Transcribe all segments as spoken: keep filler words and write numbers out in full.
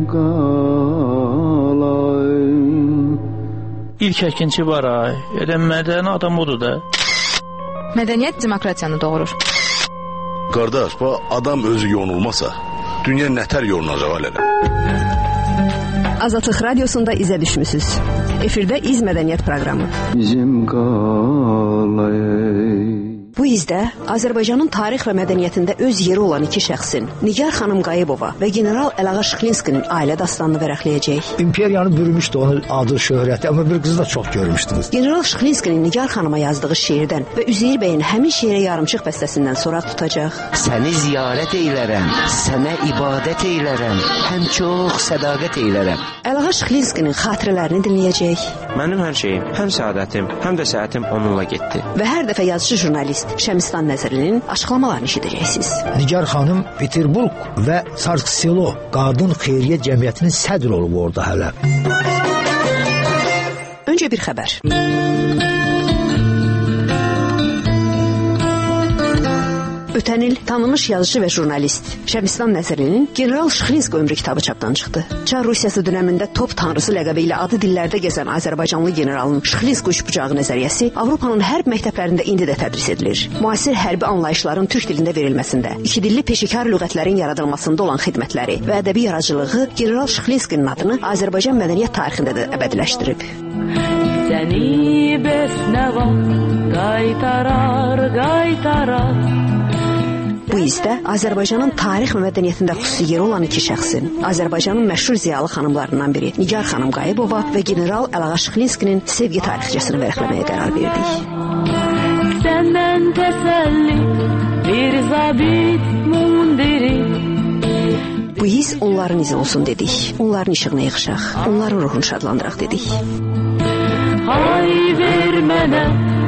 İlk əkinçi var ay. Elə mədəni adam odur da. Mədəniyyət demokratiyanı doğurur. Qardaş, bu adam özü yonulmasa, dünya nətər yonulacaq alədə? Azadlıq Radiosunda izə düşmüsüz. Efirdə İz Mədəniyyət proqramı. Bizim qalay. Bu izdə Azərbaycanın tarix və mədəniyyətində öz yeri olan iki şəxsin, Nigar xanım Qayıbova və general Əlağa Şıxlinskinin ailə dastanını vərəqləyəcək. İmperiyanı bürümüşdü onun adı, şöhrəti, amma bir qızı da çox görmüşdünüz. General Şıxlinskinin Nigar xanıma yazdığı şeirdən və Üzeyir bəyin həmin şeirə yarımçıq bəstəsindən sonra tutacaq. Səni ziyarət eylərəm, sənə ibadət eylərəm, həm çox sədaqət eylərəm. Əlağa Şıxlinskinin xatirələrini dinləyəcək. Mənim hər şeyim, həm səadətim, həm də səhətim onunla getdi. Və hər dəfə yazıcı jurnalist Şəmistan Nəzərlinin açıqlamalarını eşidəcəksiniz. Nigar xanım Peterburg və Sarkselo Qadın Xeyriyyə Cəmiyyətinin sədr olub orada hələ. Öncə bir xəbər. Ötən il tanınmış yazıcı və jurnalist Şəmistan Nəzərinin General Şıxlinsk ömrü kitabı çapdan çıxdı. Çar Rusiyası dönəmində top tanrısı ləqəbi ilə adı dillərdə gəzən Azərbaycanlı generalın Şıxlinsk uçbucağı nəzəriyyəsi Avropanın hərb məktəblərində indi də tədris edilir. Müasir hərbi anlayışların türk dilində verilməsində, iki dilli peşəkar lüğətlərin yaradılmasında olan xidmətləri və ədəbi yaradıcılığı General Şıxlinskinin adını Azərbaycan mədəniyyət tarixində də əbədiləşdirib. Səni bəsnəva qaytarar, qaytarar. Bu izdə Azərbaycanın tarix və mədəniyyətində xüsusi yeri olan iki şəxsin, Azərbaycanın məşhur ziyalı xanımlarından biri Nigar xanım Qayıbova və general Əlağa Şıxlinskinin sevgi tarixçəsini vərəqləməyə qərar verdik. Səndən təsəlli bir zabit mundiri. Bu iz onların izi olsun dedik. Onların işığına yığışaq, onların ruhunu şadlandıraq dedik. Hay ver mənə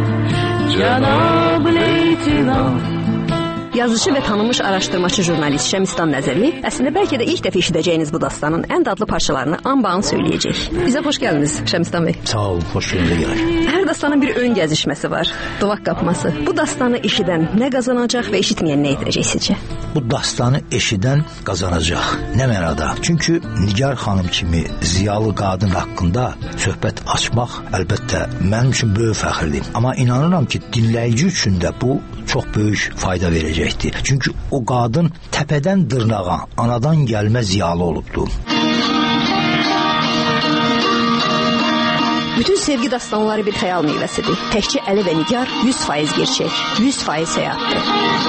Cənab Leytinant. Yazıcı və tanınmış araşdırmacı jurnalist Şəmistan Nəzərli əslində bəlkə də ilk dəfə eşidəcəyiniz bu dastanın ən dadlı parçalarını anbağın söyləyəcək. Bizə xoş gəldiniz Şəmistan bəy. Sağ olun, xoş gəldiniz. Hər dastanın bir ön gəzişməsi var, duvaq qapması. Bu dastanı eşidən nə qazanacaq və eşitməyən nə edəcək sizcə? Bu dastanı eşidən qazanacaq. Nə mənada? Çünki Nigar xanım kimi ziyalı qadın haqqında söhbət açmaq əlbəttə mənim üçün böyük fəxrdir. Amma inanıram ki, dinləyici üçün də bu çox böyük fayda verəcəkdir. Çünki o qadın təpədən dırnağa, anadan gəlmə ziyalı olubdur. Bütün sevgi dastanları bir xəyal meyvəsidir. Təkcə Əli və Nigar yüz faiz gerçək, yüz faiz həyatdır.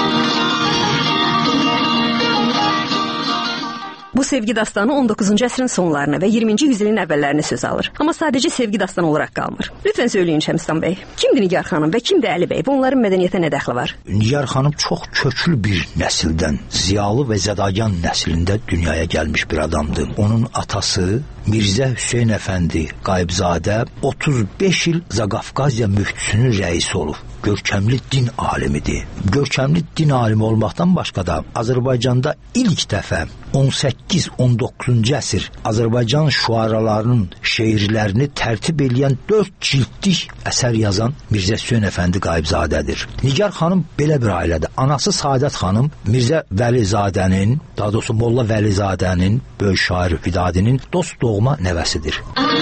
Bu sevgi dastanı on doqquzuncu əsrin sonlarına və iyirminci yüzilin əvvəllərini söz alır. Amma sadəcə sevgi dastanı olaraq qalmır. Lütfən söyləyin Şəmistan bəy, kimdir Nigar xanım və kimdir Əli bəy və onların mədəniyyətə nə dəxli var? Nigar xanım çox köklü bir nəsildən, ziyalı və zədagan nəslində dünyaya gəlmiş bir adamdır. Onun atası Mirzə Hüseyn Əfəndi Qayıbzadə otuz beş il Zaqafqaziya müftüsünün rəisi olub. Görkəmli din alimidir. Görkəmli din alimi olmaqdan başqa da Azərbaycanda ilk dəfə on səkkiz on doqquzuncu əsr Azərbaycan şüaralarının şeirlərini tərtib edən dörd cildlik əsər yazan Mirzə Hüseyn Əfəndi Qayıbzadədir. Nigar xanım belə bir ailədir. Anası Saadət xanım Mirzə Vəlizadənin, daha doğrusu Molla Vəlizadənin, böyük şair Vidadinin dost doğma nəvəsidir.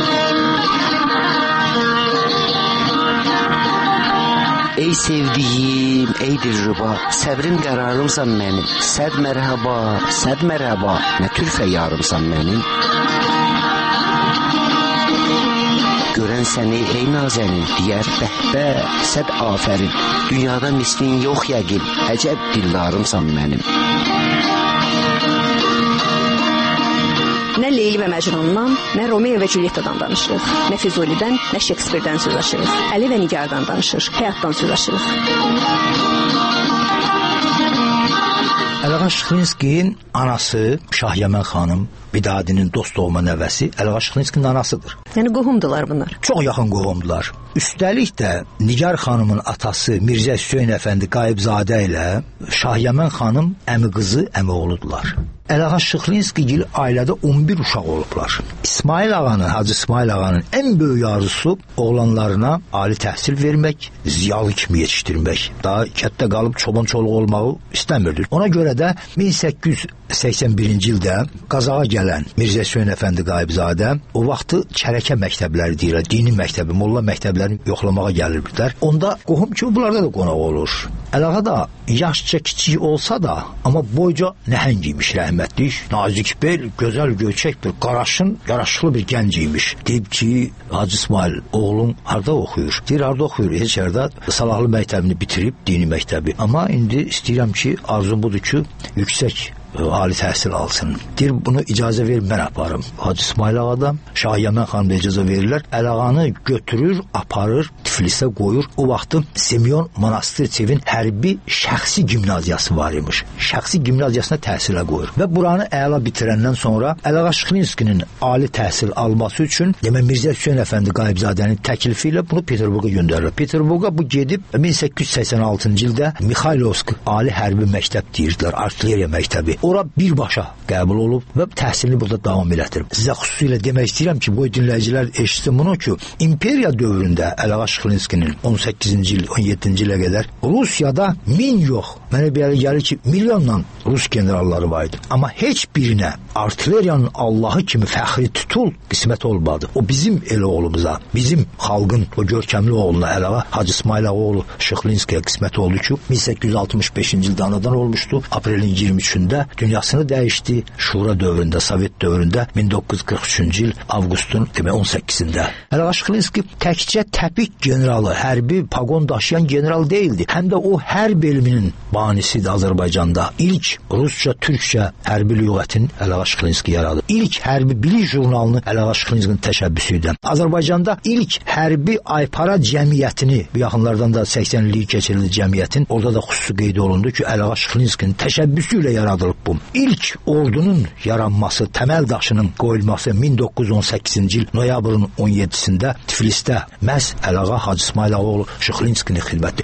Ey sevdiyim, ey dilruba, səbrim qərarımsan mənim, səd mərhaba, səd mərhaba, nə türfə yarımsan mənim. Görən səni, ey nazənin, deyər bəhbə, səd afərin, dünyada mislin yox yəqin, əcəb dildarımsan mənim. Nə Leyli və Məcnundan, nə Romeo və Juliettadan danışırıq, nə Füzulidən, nə Şekspirdən söz açırıq, Əli və Nigardan danışır, həyatdan söz açırıq. Əlağa Şıxlinskinin anası Şahyəmən xanım, Vidadinin dost doğma nəvəsi Əlağa Şıxlinskinin anasıdır. Yəni qohumdular bunlar. Çox yaxın qohumdular. Üstəlik də Nigar xanımın atası Mirzə Hüseyn Əfəndi Qayıbzadə ilə Şahyəmən xanım əmi qızı, əmi oğludular. Əlağa Şıxlinskigil ailədə on bir uşaq olublar. İsmail ağanın, Hacı İsmail ağanın ən böyük arzusu oğlanlarına ali təhsil vermək, ziyalı kimi yetişdirmək. Daha kətdə qalıb çoban çoluq olmağı istəmirdi. Ona görə də min səkkiz yüz səksən birinci ildə Qazağa gələn Mirzə Hüseyn Əfəndi Qayıbzadə o vaxtı çərəkə məktəbləri deyirlər, dini məktəbi, molla məktəblərini yoxlamağa gəlirdilər. Onda qohum kimi bunlarda da qonaq olur. Əlağa da yaşca kiçik olsa da, amma boyca nəhəng imiş, rəhmətlik, nazik bel, gözəl göyçək bir qaraşın, yaraşıqlı bir gənc imiş. Deyib ki, Hacı İsmail, oğlum harda oxuyur? Deyir, harda oxuyur? Heç yerdə Salahlı məktəbini bitirib, dini məktəbi. Amma indi istəyirəm ki, arzum budur ki, yüksək ali təhsil alsın. Deyir, bunu icazə ver, mən aparım. Hacı İsmail ağadan Şah Yəmən xanım icazə verirlər. Əlağanı götürür, aparır, Tiflisə qoyur. O vaxtı Semyon Monastirçevin hərbi şəxsi gimnaziyası var imiş. Şəxsi gimnaziyasına təhsilə qoyur. Və buranı əla bitirəndən sonra Əlağa Şıxlinskinin ali təhsil alması üçün demə Mirzə Hüseyn Əfəndi Qayıbzadənin təklifi ilə bunu Peterburqa göndərirlər. Peterburqa bu gedib min səkkiz yüz səksən altıncı ildə Mixaylovsk ali hərbi məktəb deyirdilər, artilleriya məktəbi. Ora birbaşa qəbul olub və təhsilini burada davam elətdirib. Sizə xüsusilə demək istəyirəm ki, bu dinləyicilər eşitsin bunu ki, imperiya dövründə Əlağa Şıxlinskinin on səkkizinci il, on yeddinci ilə qədər Rusiyada min yox, mənə belə gəlir ki, milyonla Rus generalları var idi. Amma heç birinə artilleriyanın Allahı kimi fəxri tutul qismət olmadı. O bizim el oğlumuza, bizim xalqın o görkəmli oğluna Əlağa Hacı İsmail oğlu Şıxlinskiyə qismət oldu ki, min səkkiz yüz altmış beşinci ildə anadan olmuşdu. Aprelin iyirmi üçündə dünyasını dəyişdi. Şura dövründə, Sovet dövründə min doqquz yüz qırx üçüncü il avqustun on səkkizində. Əlağa Şıxlinski təkcə təpik generalı, hərbi paqon daşıyan general deyildi. Həm də o hərb elminin banisidir Azərbaycanda. İlk Rusça, Türkçə hərbi lüğətin Əlağa Şıxlinski yaradı. İlk hərbi bilik jurnalını Əlağa Şıxlinskinin təşəbbüsü idi. Azərbaycanda ilk hərbi aypara cəmiyyətini, bu yaxınlardan da səksən illik keçirildi cəmiyyətin, orada da xüsusi qeyd olundu ki, Əlağa Şıxlinskinin təşəbbüsü ilə yaradılıb bu. İlk ordunun yaranması, təməl daşının qoyulması min doqquz yüz on səkkizinci il noyabrın on yeddisində Tiflisdə məhz Əlağa Hacı İsmail oğlu Şıxlinskinin xidməti.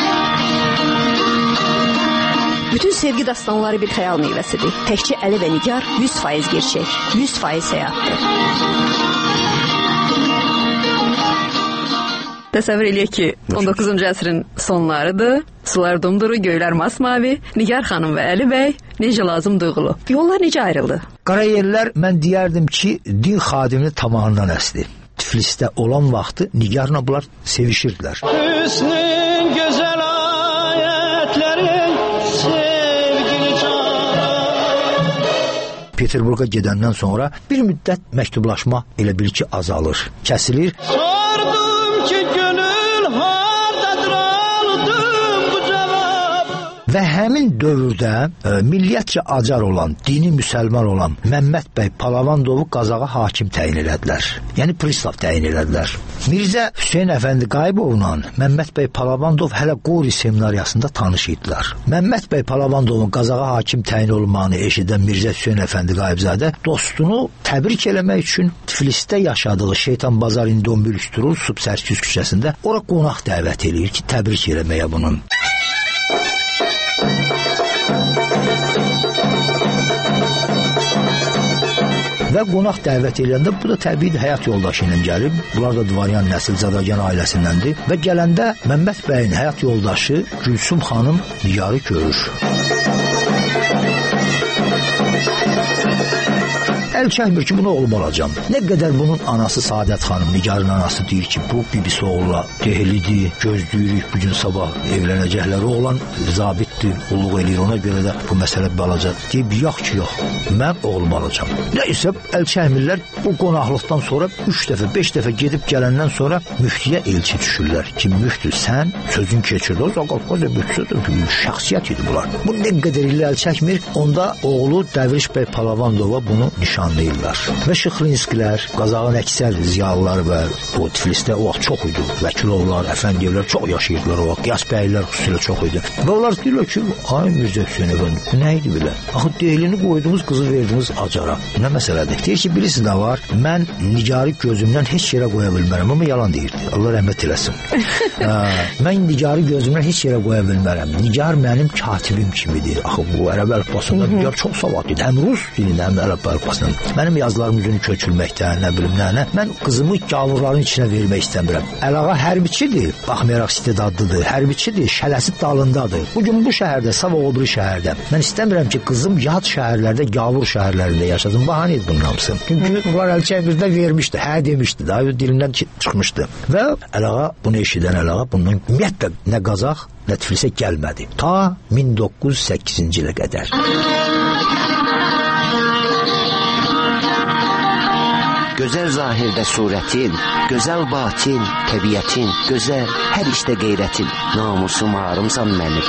Bütün sevgi dastanları bir xəyal meyvəsidir. Təkcə Əli və Nigar yüz faiz gerçək, yüz faiz həyatdır. Təsəvvür eləyək ki, on doqquzuncu əsrin sonlarıdır. Sular dumduru, göylər masmavi. Nigar xanım və Əli bəy necə lazım duyğulu. Yollar necə ayrıldı? Qarayellər mən deyərdim ki, din xadimini tamamından əsdi. Tiflisdə olan vaxtı Nigarla bunlar sevişirdilər. Hüsnün gözəl ayətlərin sevgili canım. Peterburqa gedəndən sonra bir müddət məktublaşma elə bil ki azalır, kəsilir. Sordum ki gönül hardadır, aldım bu cavab. Və həmin dövrdə e, milliyyətcə acar olan, dini müsəlman olan Məmməd bəy Palavandovu Qazağa hakim təyin elədilər. Yəni pristav təyin elədilər. Mirzə Hüseyn Əfəndi Qayıbovla Məmməd bəy Palavandov hələ Qori seminariyasında tanış idilər. Məmməd bəy Palavandovun Qazağa hakim təyin olmağını eşidən Mirzə Hüseyn Əfəndi Qayıbzadə dostunu təbrik eləmək üçün Tiflisdə yaşadığı Şeytan Bazar indi on bir üstürül Subsərkiz küçəsində ora qonaq dəvət eləyir ki, təbrik eləməyə bunun. Və qonaq dəvət edəndə bu da təbii həyat yoldaşı ilə gəlib. Bunlar da Dvaryan nəsil Zadagyan ailəsindəndir. Və gələndə Məmməd bəyin həyat yoldaşı Gülsüm xanım Nigarı görür. Əl çəkmir ki, bunu oğlum olacam. Nə qədər bunun anası Saadət xanım, Nigarın anası deyir ki, bu bibisi oğula dehlidir, gözləyirik bugün sabah evlənəcəkləri oğlan zabitdir, qulluq eləyir, ona görə də bu məsələ balaca. Deyib, yox ki, yox, mən oğlum alacam. Nəysə, əl çəkmirlər, bu qonaqlıqdan sonra üç dəfə, beş dəfə gedib gələndən sonra müftiyə elçi düşürlər ki, müftü sən sözün keçirdi, o zaqalqaca müftüdür, şəxsiyyət idi bunlar. Bu nə qədər ilə əl çəkmir, onda oğlu Dəvriş bəy Palavandova bunu nişan tanıyırlar. Və Şıxlinskilər, Qazağın əksər ziyalıları və o Tiflisdə o vaxt çox idi. Vəkilovlar, Əfəndiyevlər çox yaşayırdılar o vaxt. Qiyas bəylər xüsusilə çox idi. Və onlar deyirlər ki, ay Mirzə Hüseyin əfəndi, bu nə idi belə? Axı deylini qoyduğunuz qızı verdiniz acara. Nə məsələdir? Deyir ki, birisi də var, mən Nigarı gözümdən heç yerə qoya bilmərəm, amma yalan deyirdi. Allah rəhmət eləsin. Mən Nigarı gözümdən heç yerə qoya bilmərəm. Nigar mənim katibim kimidir. Axı bu ərəb əlifbasında Nigar çox savadlıdır. Həm rus dilində, həm ərəb əlifbasında. Mənim yazılarım üzünü köçülməkdən, nə bilim nə, nə. Mən qızımı gavurların içinə vermək istəmirəm. Əlağa hərbiçidir, baxmayaraq istedadlıdır. Hərbiçidir, şələsi dalındadır. Bugün bu şəhərdə, Sava o biri şəhərdə. Mən istəmirəm ki, qızım yad şəhərlərdə, gavur şəhərlərində yaşasın. Bahane edin bunun hamısı. Çünki bunlar Əlçəbirdə vermişdi, hə demişdi, daha dilindən çıxmışdı. Və Əlağa bunu eşidən Əlağa bundan ümumiyyətlə nə Qazaq, nə Tiflisə gəlmədi. Ta min doqquz yüz səkkizinci ilə qədər. Gözəl zahirdə surətin, gözəl batin, təbiətin, gözəl hər işdə qeyrətin, namusum arımsan mənim.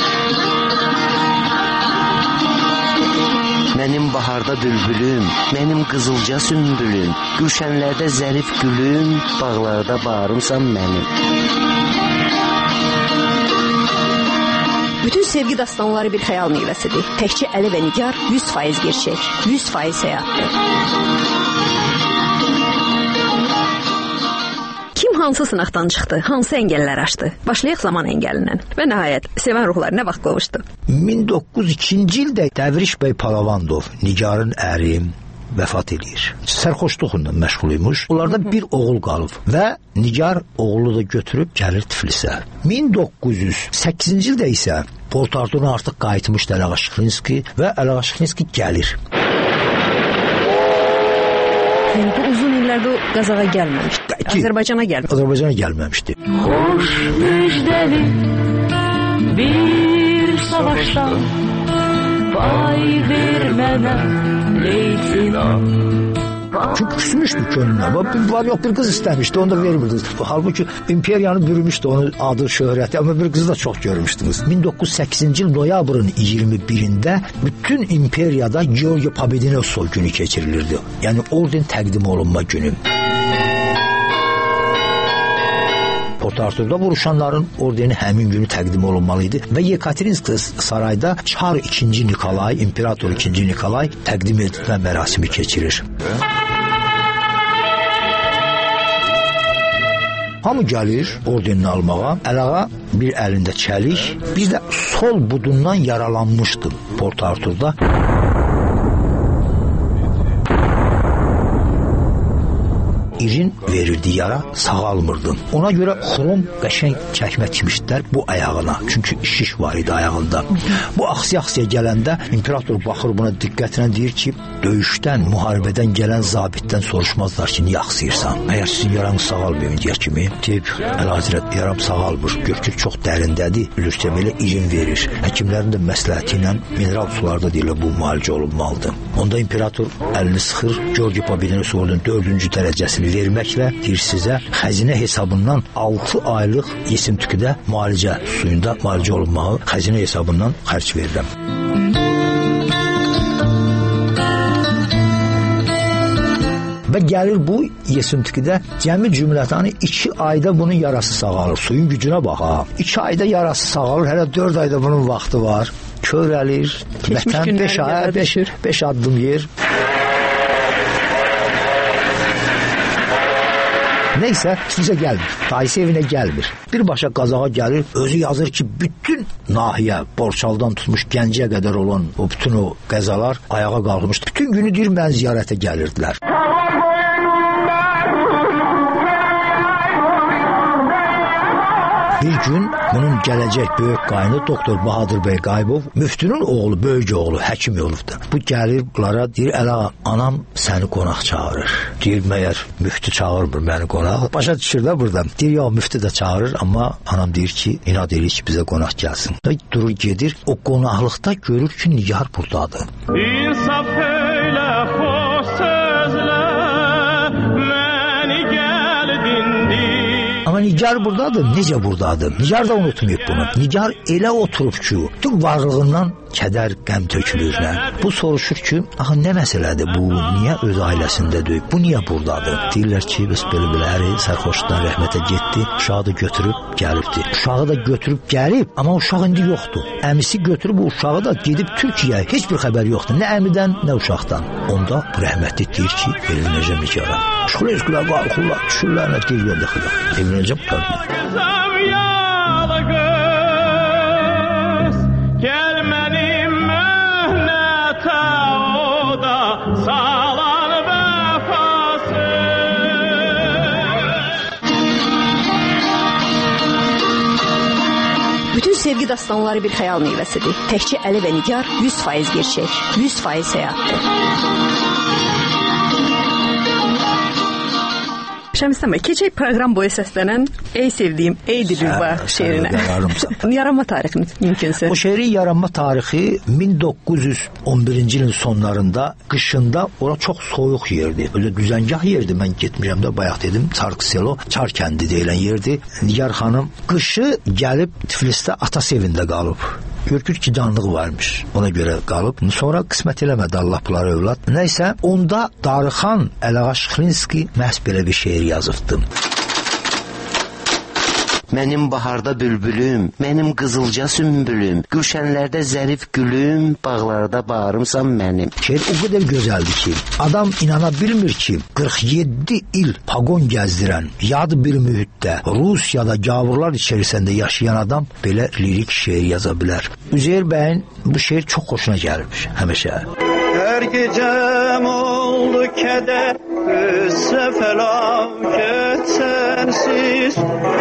Mənim baharda bülbülüm, mənim qızılca sümbülüm, gülşənlərdə zərif gülüm, bağlarda bağrımsan mənim. Bütün sevgi dastanları bir xəyal meyvəsidir. Təkcə Əli və Nigar yüz faiz gerçək, yüz faiz həyatdır. Kim hansı sınaqdan çıxdı, hansı əngəllər aşdı? Başlayaq zaman əngəlindən. Və nəhayət, sevən ruhlar nə vaxt qovuşdu? min doqquz yüz ikinci ildə Dəvriş bəy Palavandov, Nigarın əri, vəfat edir. Sərxoşluqla məşğul imiş. Onlarda bir oğul qalıb və Nigar oğlu da götürüb gəlir Tiflisə. min doqquz yüz səkkizinci ildə isə Port Arturuna artıq qayıtmış Əlağa Şıxlinski və Əlağa Şıxlinski gəlir. Yəni bu uzun illərdə o Qazağa gəlməmişdi. Azərbaycana gəlməmişdi. Azərbaycana gəlməmişdi. Xoş müjdəli bir savaşdan pay ver mənə leytinam. Çünki küsmüşdü könlünə. Var yox bir qız istəmişdi, onu da vermirdiniz. Halbuki imperiyanı bürümüşdü onun adı, şöhrəti, amma bir qızı da çox görmüşdünüz. min doqquz yüz səkkizinci il noyabrın iyirmi birində bütün imperiyada Georgi Pobedinov soygunu keçirilirdi. Yəni orden təqdim olunma günü. Port Arturda vuruşanların ordeni həmin günü təqdim olunmalıydı və Yekaterinsk sarayda Çar ikinci Nikolay, İmperator ikinci Nikolay təqdim edilmə mərasimi keçirir. Hamı gəlir ordenini almağa. Əlağa bir əlində çəlik, bir də sol budundan yaralanmışdı Port Arturda. İrin verirdi yara, sağalmırdı. Ona görə xrom qəşəng çəkmə tikmişdilər bu ayağına. Çünki şiş var idi ayağında. Bu axsiya-axsiya gələndə imperator baxır buna diqqətlə deyir ki, döyüşdən, müharibədən gələn zabitdən soruşmazlar ki, niyə axsıyırsan? Əgər sizin yaranız sağalmıyor deyə kimi, deyib, Əlahəzrət, yaram sağalmır. Görkür çox dərindədir. Bilirsə belə irin verir. Həkimlərin də məsləhəti ilə mineral sularda deyilə bu müalicə olunmalıdır. Onda imperator əlini sıxır, Georgi Pobedinov ordunun dördüncü dərəcəsini verməklə deyir sizə xəzinə hesabından altı aylıq Yesimtüküdə müalicə suyunda müalicə olunmağı xəzinə hesabından xərc verirəm. Və gəlir bu Yesimtüküdə cəmi cümlətanı iki ayda bunun yarası sağalır. Suyun gücünə bax ha. iki ayda yarası sağalır, hələ dörd ayda bunun vaxtı var. Körəlir, vətən beş ay, beş, beş addım yer. Neysə, sizə gəlmir. Dayısı evinə gəlmir. Birbaşa Qazağa gəlir, özü yazır ki, bütün nahiyə, Borçaldan tutmuş Gəncəyə qədər olan o bütün o qəzalar ayağa qalxmışdı. Bütün günü deyir, mən ziyarətə gəlirdilər. Bir gün bunun gələcək böyük qayını doktor Bahadır bəy Qayıbov, müftünün oğlu, böyük oğlu, həkim olubdu. Bu gəlir bunlara, deyir, Əlağa, anam səni qonaq çağırır. Deyir, məyər müftü çağırmır məni qonaq. Başa düşür də buradan. Deyir, ya müftü də çağırır, amma anam deyir ki, inad edir ki, bizə qonaq gəlsin. Durur gedir, o qonaqlıqda görür ki, Nigar buradadır. İnsaf elə xoş sözlə məni gəl dindir. Amma Nigar buradadır, necə buradadır? Nigar da unutmayıb bunu. Nigar elə oturub ki, tüm varlığından kədər, qəm tökülür. Nə? Bu soruşur ki, axı nə məsələdir bu? Niyə öz ailəsində deyib? Bu niyə buradadır? Deyirlər ki, biz belə-belə əri sərxoşdan rəhmətə getdi, uşağı da götürüb gəlibdi. Uşağı da götürüb gəlib, amma uşaq indi yoxdur. Əmisi götürüb o uşağı da gedib Türkiyəyə, heç bir xəbər yoxdur. Nə əmidən, nə uşaqdan. Onda rəhmətli deyir ki, evlənəcəm Nigara. Şulayız gülə qalxırlar, düşürlər, nə deyir yolda xıda. Evlənəcəm tabii. Bütün sevgi dastanları bir xəyal meyvəsidir. Təkcə Əli və Nigar yüz faiz gerçək, yüz faiz həyatdır. Şəmistan bəy, keçək proqram boyu səslənən Ey sevdiyim, ey Dilruba şeirinə. Yaranma tarixi mümkünsə. O şeirin yaranma tarixi min doqquz yüz on birinci ilin sonlarında, qışında ora çox soyuq yerdi. Öyle düzəngah yerdi. Mən getmişəm də bayaq dedim, Çarkselo, Çar kəndi deyilən yerdi. Nigar xanım qışı gəlib Tiflisdə atası evində qalıb. Görkür ki, canlıq varmış. Ona görə qalıb. Sonra qismət eləmədi Allah bunları övlad. Nəysə, onda Darıxan Əlağa Şıxlinski məhz belə bir şeir yazıbdı. Mənim baharda bülbülüm, mənim qızılca sümbülüm, gülşənlərdə zərif gülüm, bağlarda bağrımsan mənim. Şeir o qədər gözəldir ki, adam inana bilmir ki, qırx yeddi il pagon gəzdirən, yad bir mühitdə, Rusiyada gavurlar içərisində yaşayan adam belə lirik şeir yaza bilər. Üzeyir bəyin bu şeir çox xoşuna gəlmiş həmişə. Hər gecəm oldu kədər, qıssa fəlakət sənsiz.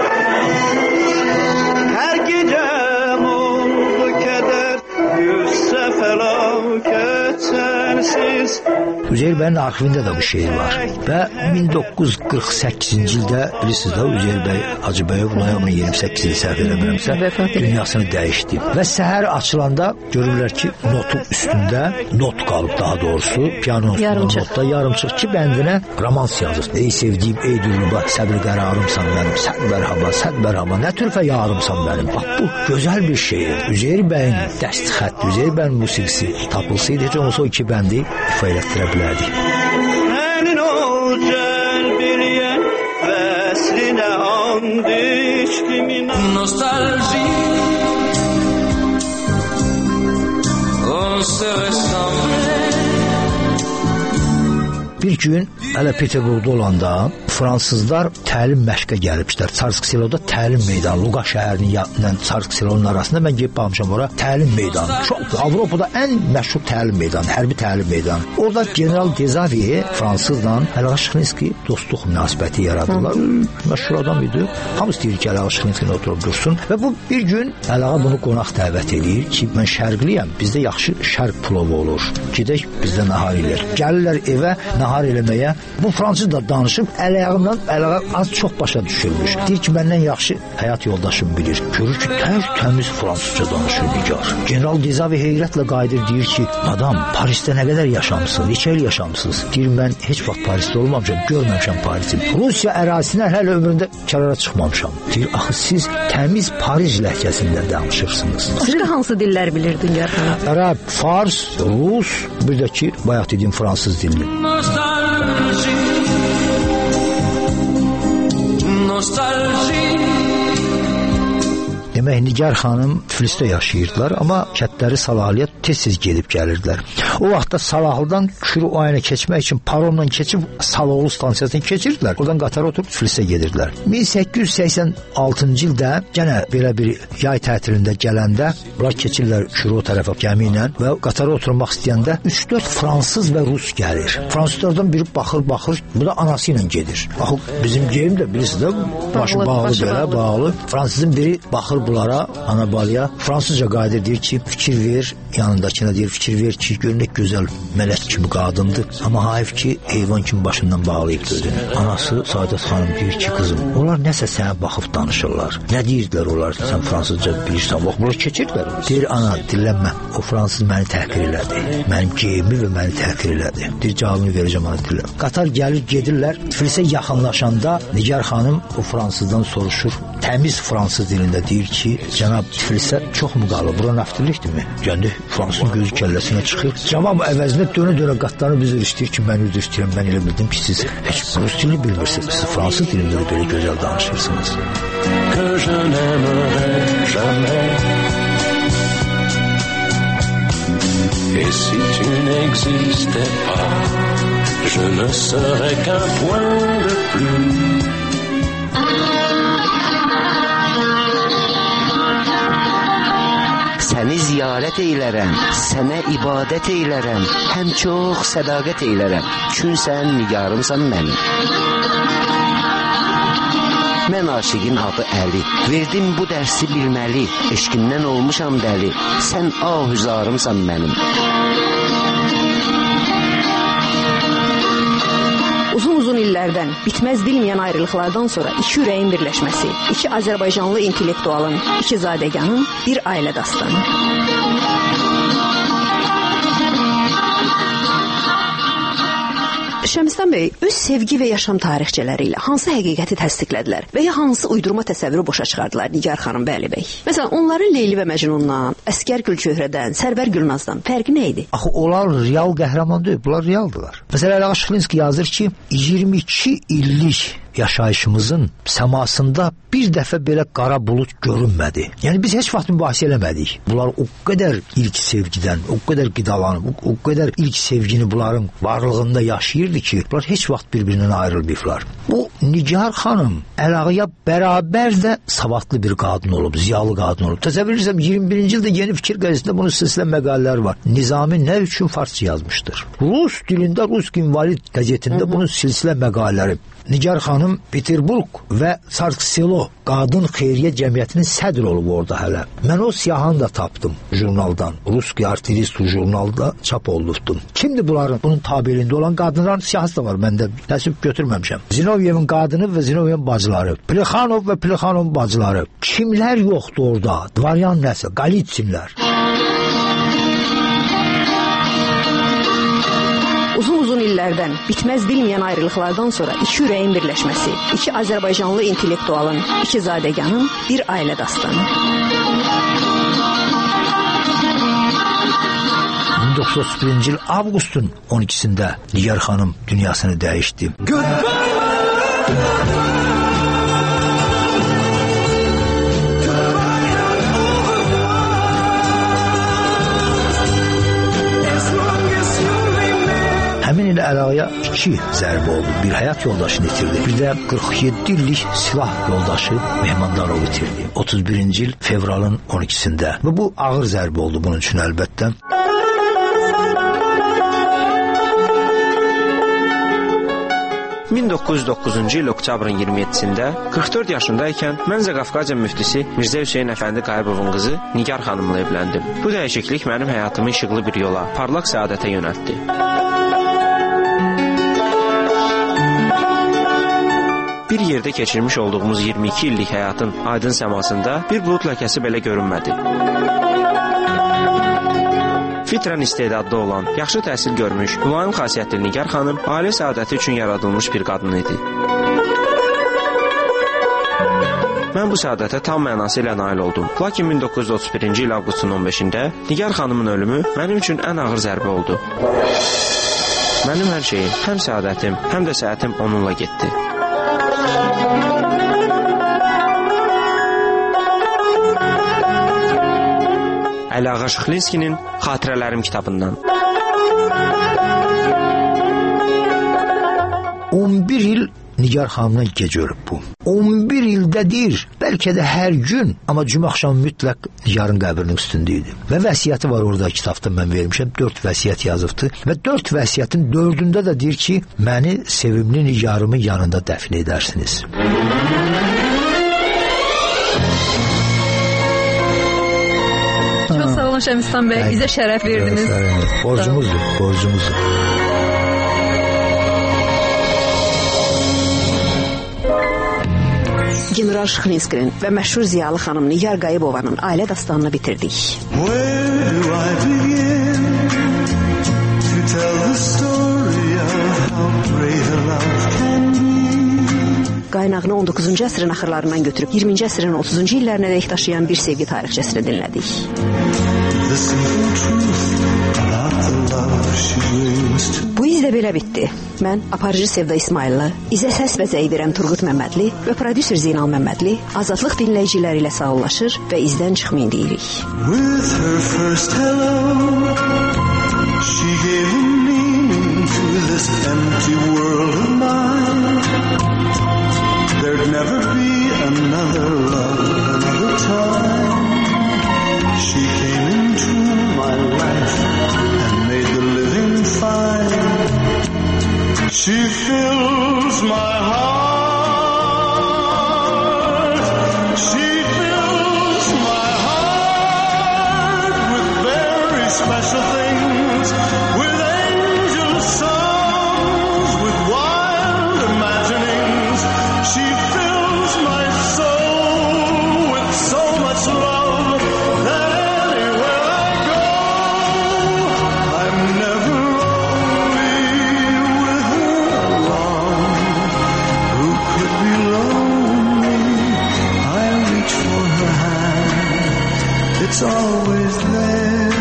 Hər gecəm oldu kədər, qıssa fəlakət sənsiz. Üzeyir bəyin arxivində də bu şeir var. Və min doqquz yüz qırx səkkizinci ildə bilirsiniz də Üzeyir bəy Hacıbəyov noyabrın iyirmi səkkizində səhv eləmirəmsə dünyasını dəyişdi. Və səhər açılanda görürlər ki, notun üstündə not qalıb, daha doğrusu piyanonun üstündə notda yarımçıq ki bəndinə romans yazır. Ey sevdiyim, ey Dilruba, səbr qərarımsan mənim, səd mərhaba, səd mərhaba, nə türfə yarımsan mənim. Bax, bu gözəl bir şeir. Üzeyir bəyin dəst xətti, Üzeyir bəyin musiqisi tapılsaydı, heç olmasa o iki bəndi ifa elətdirə bilərdik. Sənin o cəlbiliyən vəslinə and içdim inan. Nostalji on se ressemble. Bir gün hələ Peterburqda olanda fransızlar təlim məşqə gəliblər. Çarsk-Seloda təlim meydanı, Luqa şəhərinin ilə Çarsk-Selonun arasında mən gedib baxmışam ora. Təlim meydanı. Çox Avropada ən məşhur təlim meydanı, hərbi təlim meydanı. Orada General Dezaviye fransızla Əlağa Şıxlinski dostluq münasibəti yaradırlar. Məşhur adam idi. Hamısı deyir ki, Əlağa Şıxlinski oturub dursun və bu bir gün Əlağa bunu qonaq dəvət edir ki, mən şərqliyəm. Bizdə yaxşı şərq plovu olur. Gedək bizdə nahar eləyir. Gəlirlər evə nahar eləməyə. Bu fransız da danışıb Əlağından Əlağa az çox başa düşürmüş. Deyir ki, məndən yaxşı həyat yoldaşım bilir. Görür ki, tər təmiz fransızca danışır Nigar. General Dezavi heyrətlə qayıdır, deyir ki, madam, Parisdə nə qədər yaşamısınız, neçə il yaşamısınız? Deyir, mən heç vaxt Parisdə olmamışam, görməmişəm Parisi. Rusiya ərazisindən hələ ömründə kənara çıxmamışam. Deyir, axı siz təmiz Paris ləhcəsində danışırsınız. Başqa hansı dillər bilirdin Nigar? Ərəb, Fars, Rus, bir də ki, bayaq dediyim fransız dilini. Nostalji Nostalji. Demək, Nigar xanım Tiflisdə yaşayırdılar, amma kətləri Salahiyyət tez-tez gedib gəlirdilər. O vaxtda Salahlıdan Kürü ayına keçmək üçün paromla keçib Saloğlu stansiyasını keçirdilər. Oradan qatara oturub Tiflisdə gedirdilər. min səkkiz yüz səksən altıncı ildə yenə belə bir yay tətilində gələndə bunlar keçirlər Kürü o tərəfə gəmi ilə və qatara oturmaq istəyəndə üç dörd fransız və rus gəlir. Fransızlardan biri baxır, baxır, bu da anası ilə gedir. Baxın, bizim geyim də bilirsiniz də, başı bağlı belə, bağlı. Fransızın biri baxır, onlara, Anabalya Fransızca qayıdır, deyir ki, fikir ver, yanındakına deyir, fikir ver ki, gör nə gözəl mələk kimi qadındır. Amma hayf ki, heyvan kimi başından bağlayıb gözünü. Anası Saadət xanım deyir ki, qızım, onlar nəsə sənə baxıb danışırlar. Nə deyirdilər onlar, sən fransızca bilirsən, bax, bunlar keçirdilər. Deyir, ana, dillənmə, o fransız məni təhqir elədi. Mənim geyimi və məni təhqir elədi. Deyir, cavabını verəcəm, ana, dillən. Qatar gəlir, gedirlər. Tiflisə yaxınlaşanda Nigar xanım o fransızdan soruşur. Təmiz fransız dilində deyir ki, cənab, Tiflisə çox mu qalır? Bura naftirlikdirmi? Gəndi fransızın gözü kəlləsinə çıxır. Cavab əvəzinə dönə-dönə qatlarını üzr istəyir ki, mən üzr istəyirəm. Mən elə bildim ki, siz heç rus dilini bilmirsiniz. Siz fransız dilində belə gözəl danışırsınız. Que je n'aimerai jamais. Et si tu n'existais pas, je ne serais qu'un point de plus. Səni ziyarət eylərəm, sənə ibadət eylərəm, həm çox sədaqət eylərəm, çün sən nigarımsan mənim. Mən aşiqin adı Əli, verdim bu dərsi bilməli, eşqimdən olmuşam dəli, sən ahüzarımsan mənim. Uzun-uzun illərdən, bitməz bilməyən ayrılıqlardan sonra iki ürəyin birləşməsi, iki Azərbaycanlı intellektualın, iki zadəganın bir ailə dastanı. Şəmistan bəy öz sevgi və yaşam tarixçələri ilə hansı həqiqəti təsdiqlədilər və ya hansı uydurma təsəvvürü boşa çıxardılar Nigar xanım və Əli bəy? Məsələn, onların Leyli və Məcnundan, Əsgər Gülçöhrədən, Sərvər Gülnazdan fərqi nə idi? Axı onlar real qəhrəman deyil, bunlar realdılar. Məsələn, Əli Şıxlinski yazır ki, iyirmi iki illik yaşayışımızın səmasında bir dəfə belə qara bulut görünmədi. Yəni biz heç vaxt mübahisə eləmədik. Bunlar o qədər ilk sevgidən, o qədər qidalanıb, o, o qədər ilk sevgini bunların varlığında yaşayırdı ki, bunlar heç vaxt bir-birindən ayrılmayıblar. Bu Nigar xanım Əlağıya bərabər də savadlı bir qadın olub, ziyalı qadın olub. Təsəvvür edirəm, iyirmi birinci ildə Yeni Fikir qəzetində bunun silsilə məqalələri var. Nizami nə üçün farsça yazmışdır? Rus dilində Rus İnvalid qəzetində bunun silsilə məqalələri. Nigar xanım Peterburg və Sarkselo Qadın Xeyriyyə Cəmiyyətinin sədr olub orada hələ. Mən o siyahını da tapdım jurnaldan. Ruski Artilist jurnalda çap olunubdu. Kimdir bunların? Bunun tabeliyində olan qadınların siyahısı da var. Mən də təəssüf götürməmişəm. Zinovyevin qadını və Zinovyevin bacıları. Plexanov və Plexanovun bacıları. Kimlər yoxdur orada? Dvaryan nəsə? Qalitsinlər. Uzun-uzun illərdən, bitməz bilməyən ayrılıqlardan sonra iki ürəyin birləşməsi, iki Azərbaycanlı intellektualın, iki zadəganın bir ailə dastanı. min doqquz yüz otuz birinci il avqustun on ikisində Nigar xanım dünyasını dəyişdi. Həmin il Əlağıya iki zərbə oldu. Bir həyat yoldaşını itirdi. Bir də qırx yeddi illik silah yoldaşı Mehmandarov itirdi. otuz birinci il fevralın on ikisində. Və bu ağır zərbə oldu bunun üçün əlbəttə. min doqquz yüz doqquzuncu il oktyabrın iyirmi yeddisində qırx dörd yaşındaykən mən Zaqafqaziya müftisi Mirzə Hüseyn Əfəndi Qayıbovun qızı Nigar xanımla evləndim. Bu dəyişiklik mənim həyatımı işıqlı bir yola, parlaq səadətə yönəltdi. Bir yerdə keçirmiş olduğumuz iyirmi iki illik həyatın aydın səmasında bir bulud ləkəsi belə görünmədi. Fitrən istedadlı olan, yaxşı təhsil görmüş, mülayim xasiyyətli Nigar xanım ailə səadəti üçün yaradılmış bir qadın idi. Mən bu səadətə tam mənası ilə nail oldum. Lakin min doqquz yüz otuz birinci il avqustun on beşində Nigar xanımın ölümü mənim üçün ən ağır zərbə oldu. Mənim hər şeyim, həm səadətim, həm də səhətim onunla getdi. Əli Şıxlinskinin Xatirələrim kitabından. on bir il Nigar xanımla gec ölüb bu. on bir ildədir, bəlkə də hər gün, amma cümə axşamı mütləq Nigarın qəbrinin üstündə idi. Və vəsiyyəti var orada kitabda mən vermişəm, dörd vəsiyyət yazıbdı və dörd vəsiyyətin dördündə də deyir ki, məni sevimli Nigarımın yanında dəfn edərsiniz. olun Şəmistan bəy, bizə şərəf verdiniz. Borcumuzdur, borcumuzdur. General Şıxlinskinin və məşhur ziyalı xanım Nigar Qayıbovanın ailə dastanını bitirdik. Qaynağını on doqquzuncu əsrin axırlarından götürüb iyirminci əsrin otuzuncu illərinə dək daşıyan bir sevgi tarixçəsini dinlədik. Bu iz də belə bitdi. Mən aparıcı Sevda İsmayıllı, izə səs və zəy verən Turqut Məmmədli və prodüser Zeynal Məmmədli azadlıq dinləyiciləri ilə sağollaşır və izdən çıxmayın deyirik. With her first hello, she gave a meaning to this empty world of mine. There'd never be another love, another time. She came into my life and made the living fine. She fills my heart. She fills my heart with very special things, with angel songs, with wild imaginings. She fills my soul with so much love that anywhere I go, I'm never lonely with her along. Who could be lonely? I reach for her hand, it's always there.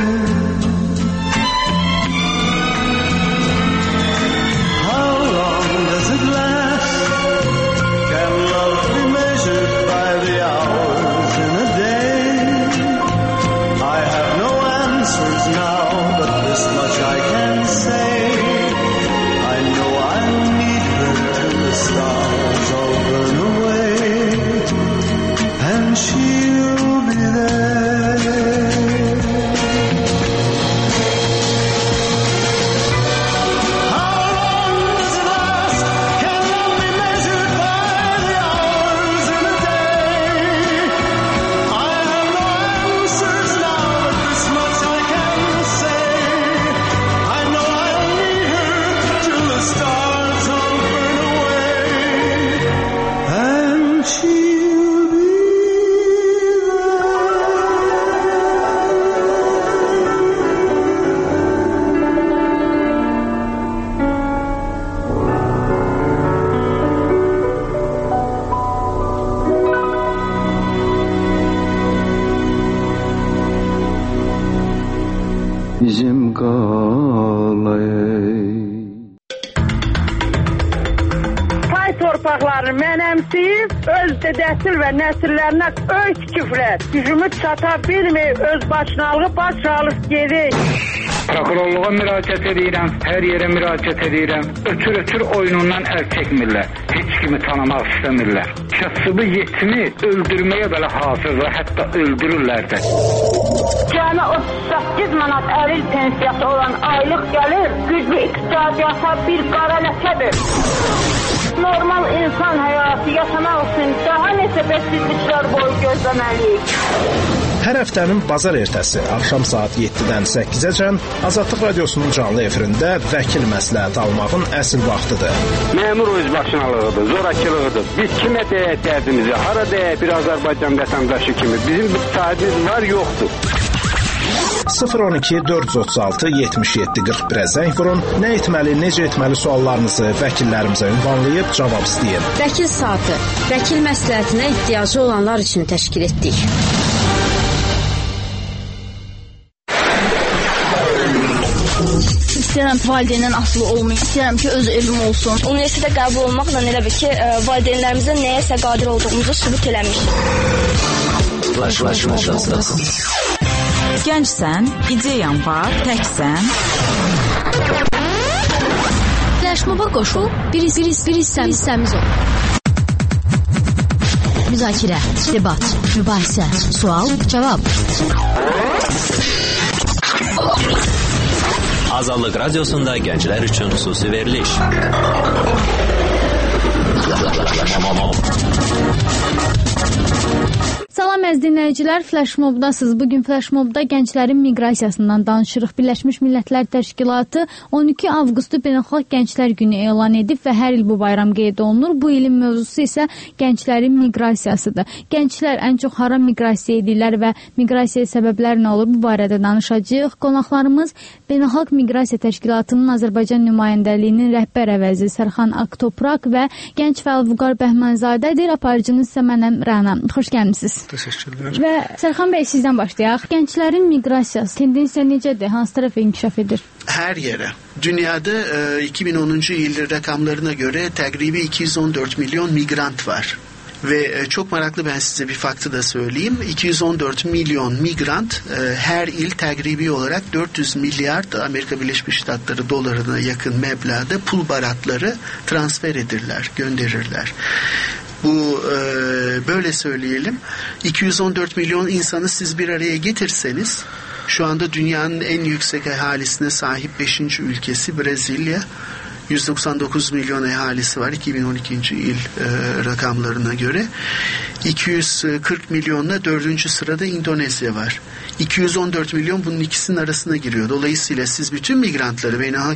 How long does it last? Can love be measured by the hours in a day? I have no answers now, but this much I can say. I know I'll need her till the stars all burn away, and she'll be there. How long does it last? Can love be measured by the hours in a day? I have no answers now, but this much I can say. I know I'll need her till the stars all burn away, and she'll be there. Bizim qalay. Pay torpaqlarını mənəmsiyib, öz dədəsil və nəsillərinə öz küfrət, gücümü çata bilməyib, öz başınalığı baş alıb gedik. Prokurorluğa müraciət edirəm, hər yerə müraciət edirəm. Ötür-ötür oyunundan əl çəkmirlər. Heç kimi tanımaq istəmirlər. Kasıbı yetimi öldürməyə belə hazırlar, hətta öldürürlər də. Cəmi otuz səkkiz manat əril pensiyası olan aylıq gəlir, güclü iqtisadiyyata bir qara ləkədir. Normal insan həyatı yaşamaq üçün daha neçə bəksizliklər boyu gözləməliyik. Hər həftənin bazar ertəsi axşam saat yeddidən səkkizəcən Azadlıq Radiosunun canlı efirində vəkil məsləhət almağın əsl vaxtıdır. Məmur özbaşınalığıdır, zorakılığıdır. Biz kimə deyək dərdimizi, hara deyək bir Azərbaycan vətəndaşı kimi. Bizim bir sahibimiz var, yoxdur. sıfır on iki dörd yüz otuz altı yetmiş yeddi qırx birə zəng vurun. Nə etməli, necə etməli suallarınızı vəkillərimizə ünvanlayıb cavab istəyin. Vəkil saatı, vəkil məsləhətinə ehtiyacı olanlar üçün təşkil etdik. İstəyirəm ki, valideyndən asılı olmayım. İstəyirəm ki, öz evim olsun. Universitetə qəbul olmaqla elə bir ki, valideynlərimizə nəyəsə qadir olduğumuzu sübut eləmişik. Flash, flash, flash, flash. Gəncsən, ideyan var, təksən. Flaşmoba qoşul, bir hissəmiz ol. Müzakirə, debat, mübahisə, sual, cavab. Azadlıq Radiosunda gənclər üçün xüsusi veriliş. Salam əziz dinləyicilər, Flash Mob'dasınız. Bugün Flash Mob'da gənclərin miqrasiyasından danışırıq. Birləşmiş Millətlər Təşkilatı on iki avqustu Beynəlxalq Gənclər Günü elan edib və hər il bu bayram qeyd olunur. Bu ilin mövzusu isə gənclərin miqrasiyasıdır. Gənclər ən çox hara miqrasiya edirlər və miqrasiya səbəbləri nə olur? Bu barədə danışacağıq. Qonaqlarımız Beynəlxalq Miqrasiya Təşkilatının Azərbaycan nümayəndəliyinin rəhbər əvəzi Sərxan Aktoprak və gənc fəal Vüqar Bəhmənzadədir. Aparıcınız isə mənəm Rəna. Xoş gəlmisiniz. Təşəkkürlər. Və Sərxan bəy, sizdən başlayaq. Gənclərin miqrasiyası tendensiya necədir? Hansı tərəfə inkişaf edir? Her yere. Dünyada iki bin onuncu yıl rakamlarına göre takribi iki yüz on dört milyon migrant var. Ve çok meraklı, ben size bir faktı da söyleyeyim. iki yüz on dört milyon migrant her yıl takribi olarak dört yüz milyar Amerika Birleşmiş Ştatları dolarına yakın meblağda pul baratları transfer edirler, gönderirler. Bu e, böyle söyleyelim. iki yüz on dört milyon insanı siz bir araya getirseniz, şu anda dünyanın en yüksek ahalisine sahip beşinci ülkesi Brezilya. yüz doksan dokuz milyon ahalisi var iki bin on ikinci yıl e, rakamlarına göre. iki yüz kırk milyonla dördüncü sırada Endonezya var. iki yüz on dört milyon bunun ikisinin arasına giriyor. Dolayısıyla siz bütün migrantları Beynelxalq